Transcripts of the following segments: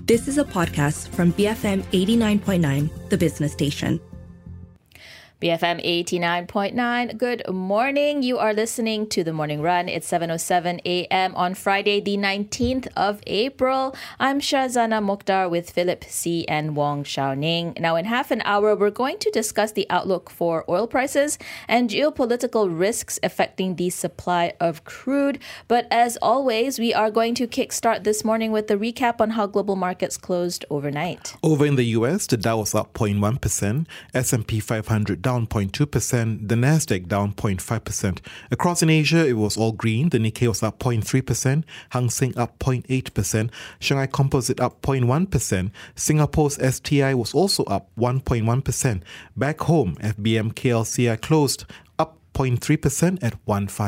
This is a podcast from BFM 89.9, the business station. BFM 89.9. Good morning. You are listening to The Morning Run. It's 7:07 a.m. on Friday, the 19th of April. I'm Shazana Mokhtar with Philip C. and Wong Shao Ning. Now, in half an hour, we're going to discuss the outlook for oil prices and geopolitical risks affecting the supply of crude. But as always, we are going to kickstart this morning with a recap on how global markets closed overnight. Over in the US, the Dow was up 0.1%, S&P 500 down 0.2%, the Nasdaq down 0.5%. Across in Asia, it was all green. The Nikkei was up 0.3%, Hang Seng up 0.8%, Shanghai Composite up 0.1%, Singapore's STI was also up 1.1%. Back home, FBM KLCI closed up 0.3% at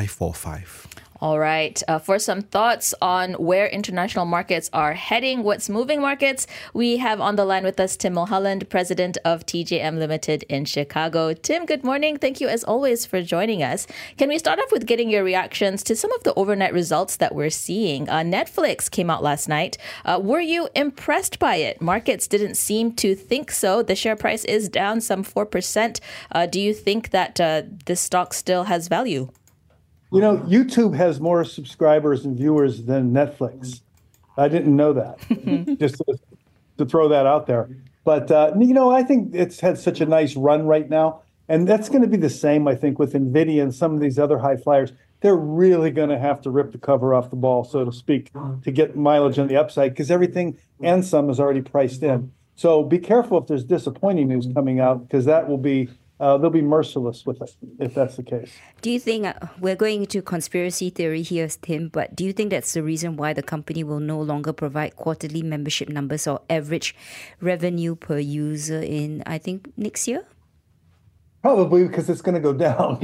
1545. All right. For some thoughts on where international markets are heading, what's moving markets, we have on the line with us Tim Mulholland, president of TJM Limited in Chicago. Tim, good morning. Thank you as always for joining us. Can we start off with getting your reactions to some of the overnight results that we're seeing? Netflix came out last night. Were you impressed by it? Markets didn't seem to think so. The share price is down some 4%. Do you think that this stock still has value? You know, YouTube has more subscribers and viewers than Netflix. I didn't know that, just to throw that out there. But, I think it's had such a nice run right now. And that's going to be the same, I think, with NVIDIA and some of these other high flyers. They're really going to have to rip the cover off the ball, so to speak, to get mileage on the upside, because everything and some is already priced in. So be careful if there's disappointing news coming out, because that will be... they'll be merciless with it, if that's the case. Do you think, we're going into conspiracy theory here, Tim, but do you think that's the reason why the company will no longer provide quarterly membership numbers or average revenue per user in, I think, next year? Probably because it's going to go down,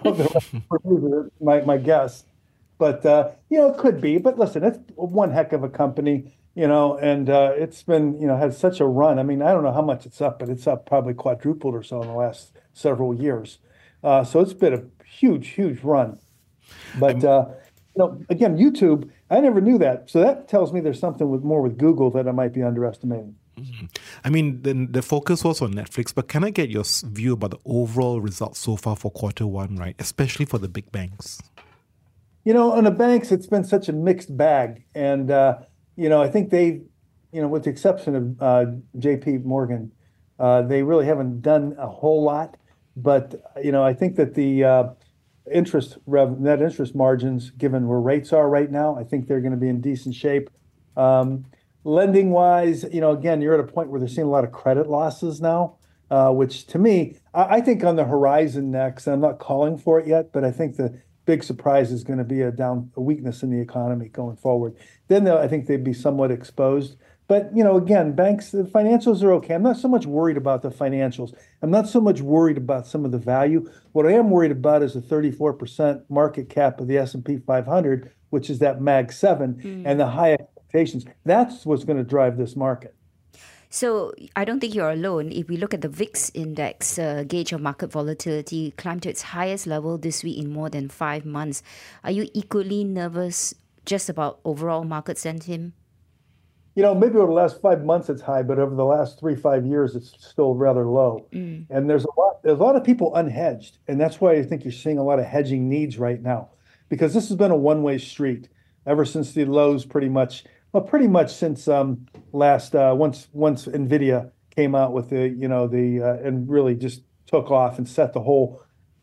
my guess. But, it could be. But listen, it's one heck of a company. And it's been, had such a run. I mean, I don't know how much it's up, but it's up probably quadrupled or so in the last several years. So it's been a huge, huge run. But, again, YouTube, I never knew that. So that tells me there's something more with Google that I might be underestimating. Mm-hmm. I mean, the focus was on Netflix, but can I get your view about the overall results so far for Q1, right? Especially for the big banks. On the banks, it's been such a mixed bag. And, I think they, with the exception of JP Morgan, they really haven't done a whole lot. But, I think that the net interest margins, given where rates are right now, I think they're going to be in decent shape. Lending wise, again, you're at a point where they're seeing a lot of credit losses now, which to me, I think on the horizon next, I'm not calling for it yet, but I think the big surprise is going to be a weakness in the economy going forward. Then I think they'd be somewhat exposed. But, again, banks, the financials are okay. I'm not so much worried about the financials. I'm not so much worried about some of the value. What I am worried about is the 34% market cap of the S&P 500, which is that Mag 7, and the high expectations. That's what's going to drive this market. So I don't think you're alone. If we look at the VIX index, gauge of market volatility climbed to its highest level this week in more than 5 months. Are you equally nervous just about overall market sentiment? Maybe over the last 5 months it's high, but over the last 3-5 years it's still rather low. And there's a lot of people unhedged, and that's why I think you're seeing a lot of hedging needs right now, because this has been a one-way street ever since the lows pretty much since once NVIDIA came out with and really just took off and set the whole,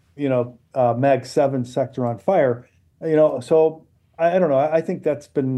Mag 7 sector on fire. So I don't know. I think that's been,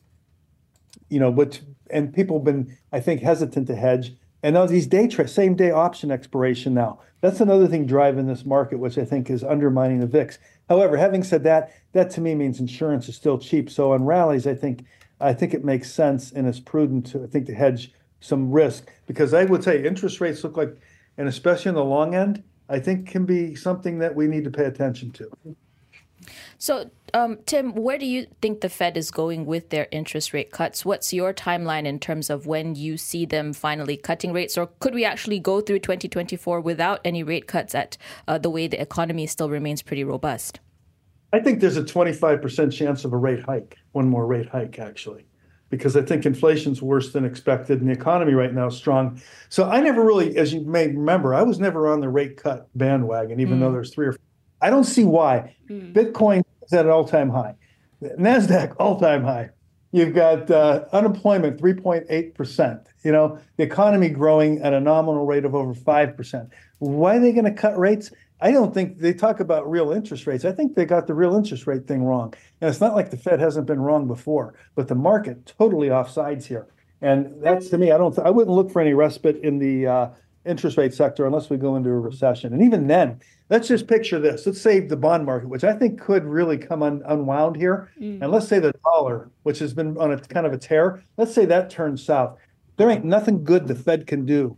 and people have been, I think, hesitant to hedge. And now these same day option expiration now, that's another thing driving this market, which I think is undermining the VIX. However, having said that to me means insurance is still cheap. So on rallies, I think it makes sense and it's prudent to hedge some risk, because I would say interest rates look like, and especially on the long end, I think can be something that we need to pay attention to. So, Tim, where do you think the Fed is going with their interest rate cuts? What's your timeline in terms of when you see them finally cutting rates? Or could we actually go through 2024 without any rate cuts at the way the economy still remains pretty robust? I think there's a 25% chance of one more rate hike, actually. because I think inflation's worse than expected and the economy right now is strong. So I never really, as you may remember, I was never on the rate cut bandwagon, even though there's 3 or 4. I don't see why. Bitcoin is at an all-time high. NASDAQ, all-time high. You've got unemployment, 3.8%. The economy growing at a nominal rate of over 5%. Why are they going to cut rates? I don't think they talk about real interest rates. I think they got the real interest rate thing wrong. And it's not like the Fed hasn't been wrong before, but the market totally offsides here. And that's, to me, I wouldn't look for any respite in the interest rate sector unless we go into a recession. And even then, let's just picture this. Let's say the bond market, which I think could really come unwound here. And let's say the dollar, which has been on a kind of a tear, let's say that turns south. There ain't nothing good the Fed can do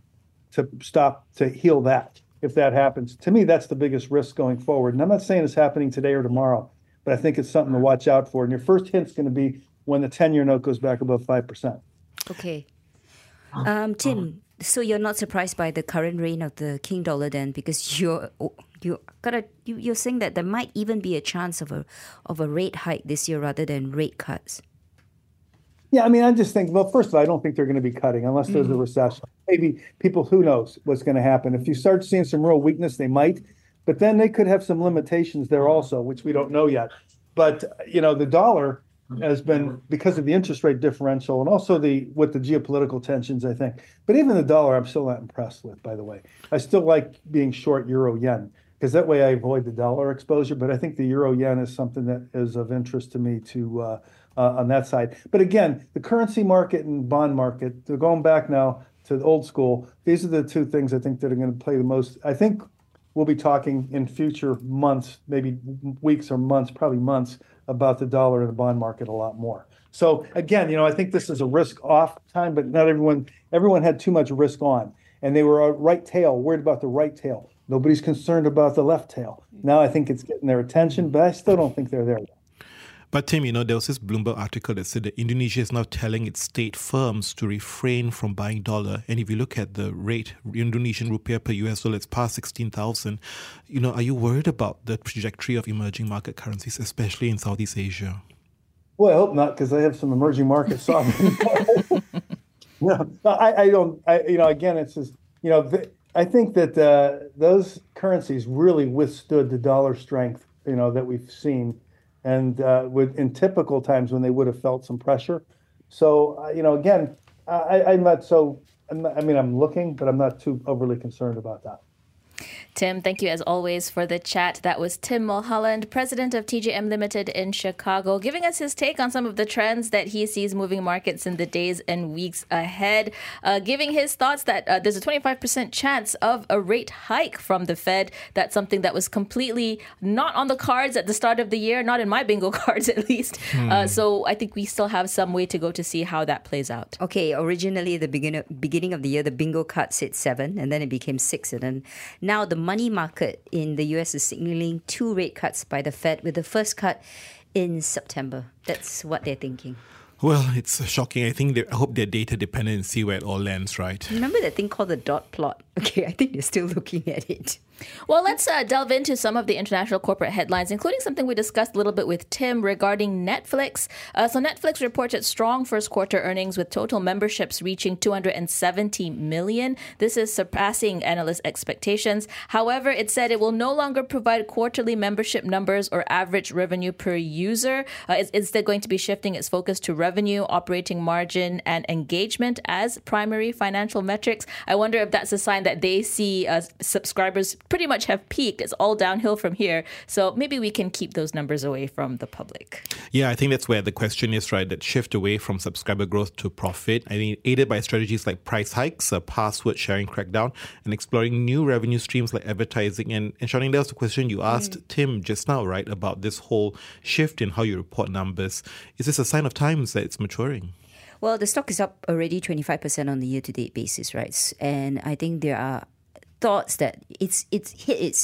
to heal that. If that happens, to me, that's the biggest risk going forward. And I'm not saying it's happening today or tomorrow, but I think it's something to watch out for. And your first hint's going to be when the 10-year note goes back above 5%. Okay. Tim, so you're not surprised by the current reign of the King dollar then, because you're saying that there might even be a chance of a rate hike this year rather than rate cuts. Yeah, I mean, I just think, well, first of all, I don't think they're going to be cutting unless there's a recession. Maybe people, who knows what's going to happen. If you start seeing some real weakness, they might. But then they could have some limitations there also, which we don't know yet. But, the dollar has been, because of the interest rate differential and also with the geopolitical tensions, I think. But even the dollar, I'm still not impressed with, by the way. I still like being short euro yen, because that way I avoid the dollar exposure. But I think the euro yen is something that is of interest to me on that side. But again, the currency market and bond market, they're going back now to the old school. These are the two things I think that are going to play the most. I think we'll be talking in future months, maybe weeks or months, probably months, about the dollar and the bond market a lot more. So again, I think this is a risk off time, but not everyone had too much risk on. And they were worried about the right tail. Nobody's concerned about the left tail. Now I think it's getting their attention, but I still don't think they're there yet. But Tim, there was this Bloomberg article that said that Indonesia is now telling its state firms to refrain from buying dollar. And if you look at the rate, Indonesian rupiah per US dollar, it's past 16,000. Are you worried about the trajectory of emerging market currencies, especially in Southeast Asia? Well, I hope not, because I have some emerging market sovereign. I don't. Again, it's just, I think that those currencies really withstood the dollar strength, that we've seen. And in typical times when they would have felt some pressure. So, again, I'm not so, I'm looking, but I'm not too overly concerned about that. Tim, thank you as always for the chat. That was Tim Mulholland, president of TJM Limited in Chicago, giving us his take on some of the trends that he sees moving markets in the days and weeks ahead, giving his thoughts that there's a 25% chance of a rate hike from the Fed. That's something that was completely not on the cards at the start of the year, not in my bingo cards at least. So I think we still have some way to go to see how that plays out. Okay, originally at the beginning of the year, the bingo card said 7, and then it became 6. And then now the money market in the US is signaling 2 rate cuts by the Fed, with the first cut in September. That's what they're thinking. Well, it's shocking. I hope they're data dependent and see where it all lands, right? Remember that thing called the dot plot? Okay, I think they're still looking at it. Well, let's delve into some of the international corporate headlines, including something we discussed a little bit with Tim regarding Netflix. So Netflix reported strong first quarter earnings with total memberships reaching 270 million. This is surpassing analyst expectations. However, it said it will no longer provide quarterly membership numbers or average revenue per user. It's instead going to be shifting its focus to revenue, operating margin, and engagement as primary financial metrics. I wonder if that's a sign that they see subscribers pretty much have peaked. It's all downhill from here. So maybe we can keep those numbers away from the public. Yeah, I think that's where the question is, right? That shift away from subscriber growth to profit. I mean, aided by strategies like price hikes, a password sharing crackdown, and exploring new revenue streams like advertising. And Shawnee, that was the question you asked Tim just now, right? About this whole shift in how you report numbers. Is this a sign of times that it's maturing? Well, the stock is up already 25% on the year-to-date basis, right? And I think there are thoughts that it's hit its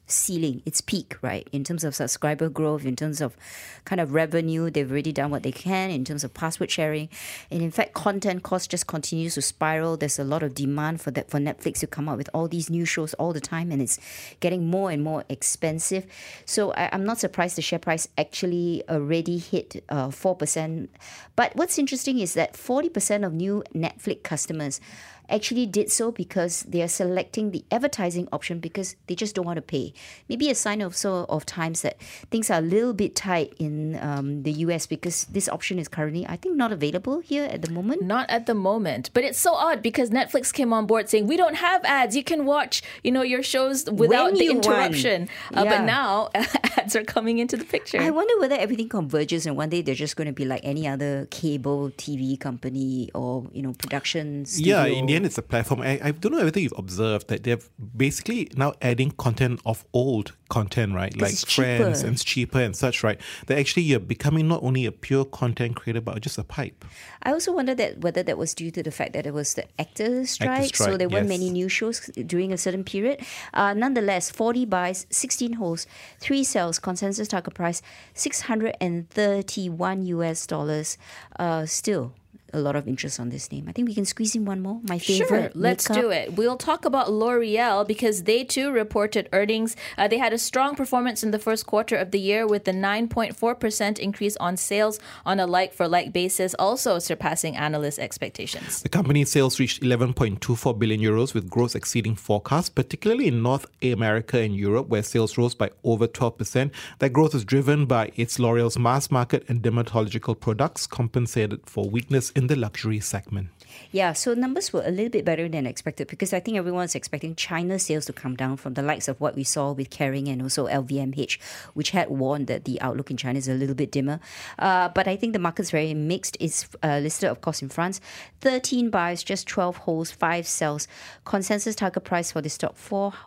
ceiling, its peak, right? In terms of subscriber growth, in terms of kind of revenue, they've already done what they can in terms of password sharing. And in fact, content cost just continues to spiral. There's a lot of demand for Netflix to come up with all these new shows all the time, and it's getting more and more expensive. So I'm not surprised the share price actually already hit 4%. But what's interesting is that 40% of new Netflix customers actually did so because they are selecting the advertising option because they just don't want to pay. Maybe a sign of times that things are a little bit tight in the US because this option is currently, I think, not available here at the moment. Not at the moment. But it's so odd because Netflix came on board saying, we don't have ads. You can watch, your shows without the interruption. But now ads are coming into the picture. I wonder whether everything converges and one day they're just going to be like any other cable TV company or, production studio. Yeah, in the end, it's a platform. I don't know whether you've observed that they're basically now adding content of old content, right? Like Friends, and it's cheaper and such, right? That actually you're becoming not only a pure content creator, but just a pipe. I also wonder whether that was due to the fact that it was the actors' strike, so there weren't many new shows during a certain period. Nonetheless, 40 buys, 16 holds, 3 sells, consensus target price $631. Still a lot of interest on this name. I think we can squeeze in one more. My favorite. Sure, let's do it. We'll talk about L'Oreal because they too reported earnings. They had a strong performance in the first quarter of the year with the 9.4% increase on sales on a like-for-like basis, also surpassing analyst expectations. The company's sales reached 11.24 billion euros with growth exceeding forecasts, particularly in North America and Europe, where sales rose by over 12%. That growth is driven by its L'Oreal's mass market and dermatological products, compensated for weakness in the luxury segment. Yeah, so numbers were a little bit better than expected because I think everyone's expecting China sales to come down from the likes of what we saw with Kering and also LVMH, which had warned that the outlook in China is a little bit dimmer. But I think the market's very mixed. It's listed, of course, in France. 13 buys, just 12 holds, 5 sells. Consensus target price for this stock,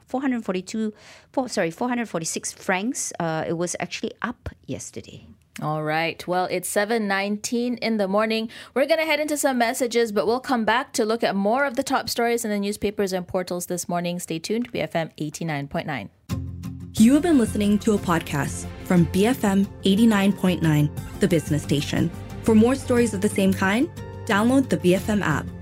446 francs. It was actually up yesterday. All right. Well, it's 7:19 in the morning. We're going to head into some messages, but we'll come back to look at more of the top stories in the newspapers and portals this morning. Stay tuned to BFM 89.9. You have been listening to a podcast from BFM 89.9, the business station. For more stories of the same kind, download the BFM app.